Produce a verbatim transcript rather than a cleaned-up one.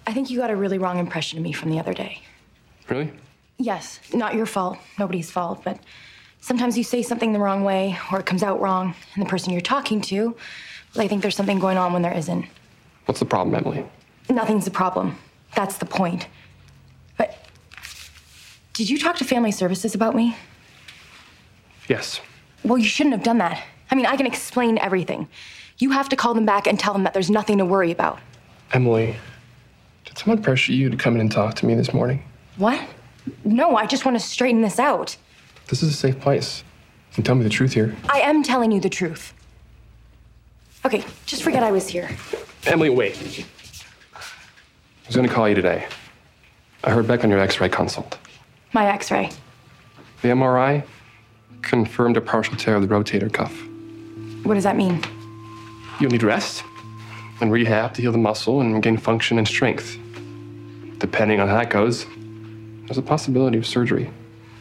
I think you got a really wrong impression of me from the other day. Really? Yes, not your fault, nobody's fault, but sometimes you say something the wrong way or it comes out wrong, and the person you're talking to, well, they think there's something going on when there isn't. What's the problem, Emily? Nothing's the problem. That's the point. But did you talk to Family Services about me? Yes. Well, you shouldn't have done that. I mean, I can explain everything. You have to call them back and tell them that there's nothing to worry about. Emily, did someone pressure you to come in and talk to me this morning? What? No, I just want to straighten this out. This is a safe place. You can tell me the truth here. I am telling you the truth. Okay, just forget I was here. Emily, wait. I was gonna call you today. I heard back on your x-ray consult. My x-ray. The M R I confirmed a partial tear of the rotator cuff. What does that mean? You'll need rest and rehab to heal the muscle and gain function and strength. Depending on how that goes, there's a possibility of surgery.